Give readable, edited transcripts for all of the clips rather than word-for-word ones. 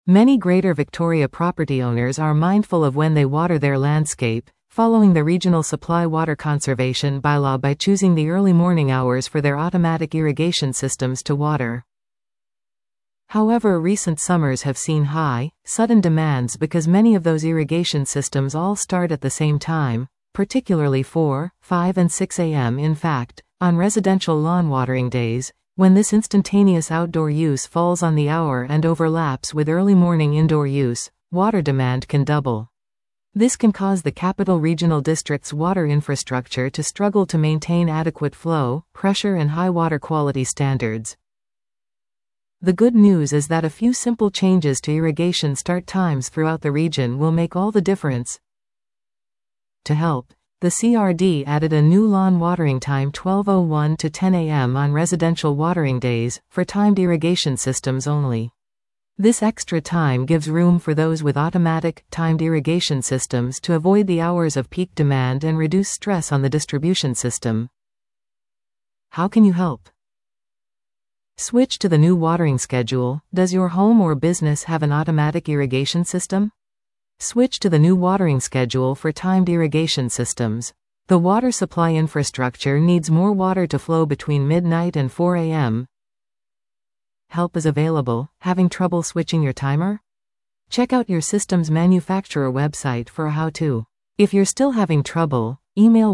Many Greater Victoria property owners are mindful of when they water their landscape, following the Regional Supply Water Conservation Bylaw by choosing the early morning hours for their automatic irrigation systems to water. However, recent summers have seen high, sudden demands because many of those irrigation systems all start at the same time, particularly 4, 5 and 6 a.m. In fact, on residential lawn watering days, when this instantaneous outdoor use falls on the hour and overlaps with early morning indoor use, water demand can double. This can cause the Capital Regional District's water infrastructure to struggle to maintain adequate flow, pressure and high water quality standards. The good news is that a few simple changes to irrigation start times throughout the region will make all the difference. To help, the CRD added a new lawn watering time 12:01 to 10 a.m. on residential watering days, for timed irrigation systems only. This extra time gives room for those with automatic, timed irrigation systems to avoid the hours of peak demand and reduce stress on the distribution system. How can you help? Switch to the new watering schedule. Does your home or business have an automatic irrigation system? Switch to the new watering schedule for timed irrigation systems. The water supply infrastructure needs more water to flow between midnight and 4 a.m. Help is available. Having trouble switching your timer? Check out your system's manufacturer website for a how-to. If you're still having trouble, email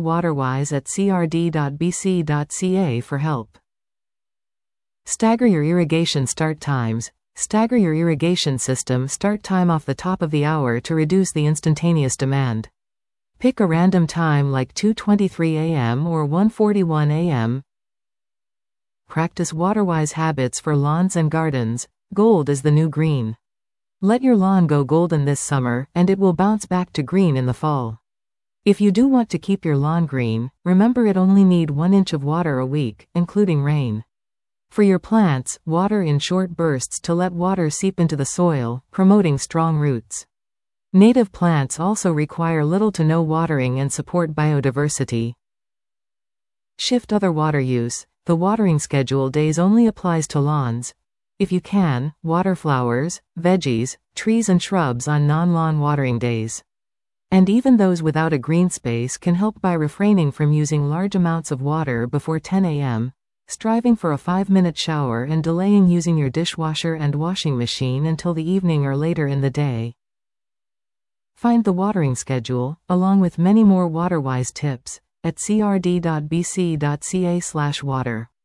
waterwise@crd.bc.ca for help. Stagger your irrigation start times. Stagger your irrigation system start time off the top of the hour to reduce the instantaneous demand. Pick a random time like 2:23 a.m. or 1:41 a.m. Practice waterwise habits for lawns and gardens. Gold is the new green. Let your lawn go golden this summer, and it will bounce back to green in the fall. If you do want to keep your lawn green, remember it only needs 1 inch of water a week, including rain. For your plants, water in short bursts to let water seep into the soil, promoting strong roots. Native plants also require little to no watering and support biodiversity. Shift other water use. The watering schedule days only applies to lawns. If you can, water flowers, veggies, trees and shrubs on non-lawn watering days. And even those without a green space can help by refraining from using large amounts of water before 10 a.m., striving for a 5-minute shower and delaying using your dishwasher and washing machine until the evening or later in the day. Find the watering schedule, along with many more water-wise tips, at crd.bc.ca/water.